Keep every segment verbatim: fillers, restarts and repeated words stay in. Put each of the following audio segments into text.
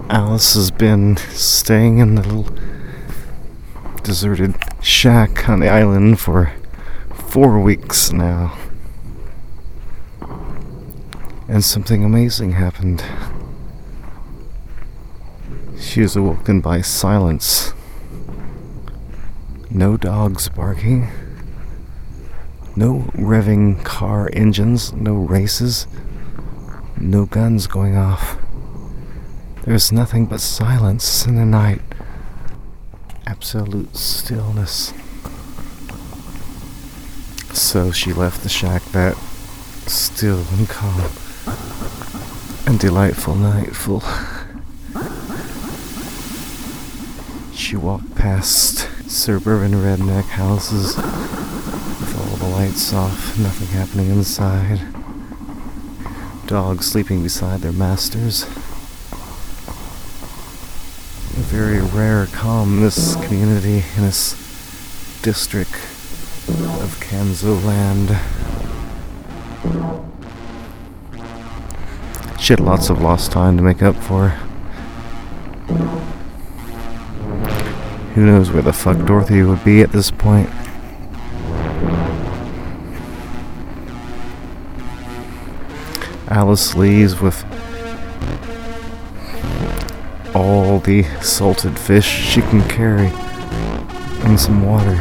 Alice has been staying in the little deserted shack on the island for four weeks now. And something amazing happened. She was awoken by silence. No dogs barking. No revving car engines. No races. No guns going off. There's nothing but silence in the night. Absolute stillness. So she left the shack that still and calm and delightful night full. She walked past suburban redneck houses with all the lights off, nothing happening inside. Dogs sleeping beside their masters. A very rare calm in this community, in this district of Kanzo land. She had lots of lost time to make up for. Who knows where the fuck Dorothy would be at this point. Alice leaves with all the salted fish she can carry and some water.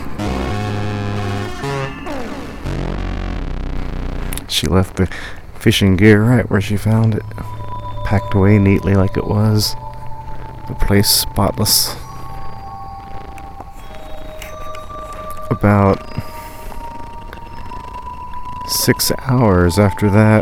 She left the fishing gear right where she found it, packed away neatly like it was, the place spotless. About six hours after that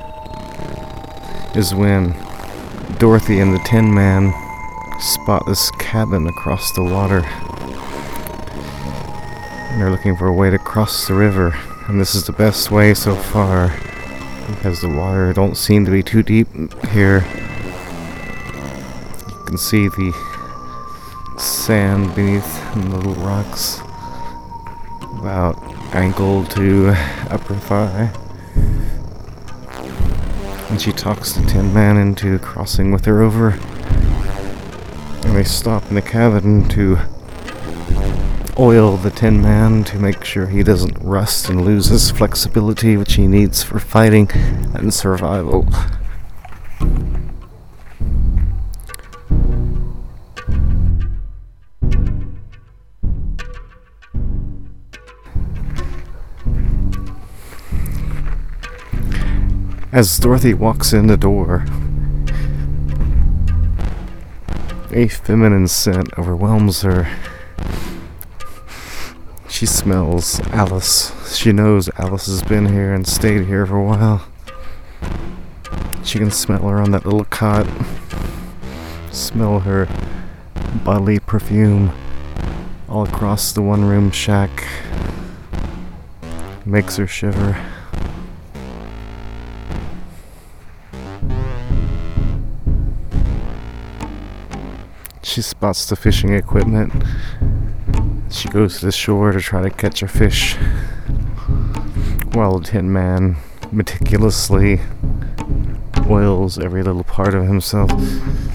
is when Dorothy and the Tin Man spot this cabin across the water. And they're looking for a way to cross the river, and this is the best way so far because the water don't seem to be too deep here. You can see the sand beneath and the little rocks about ankle to upper thigh. And she talks the Tin Man into crossing with her over. And they stop in the cabin to oil the Tin Man to make sure he doesn't rust and lose his flexibility, which he needs for fighting and survival. As Dorothy walks in the door, a feminine scent overwhelms her. She smells Alice. She knows Alice has been here and stayed here for a while. She can smell her on that little cot. Smell her bodily perfume all across the one-room shack. Makes her shiver. She spots the fishing equipment. She goes to the shore to try to catch a fish, while the Tin Man meticulously oils every little part of himself.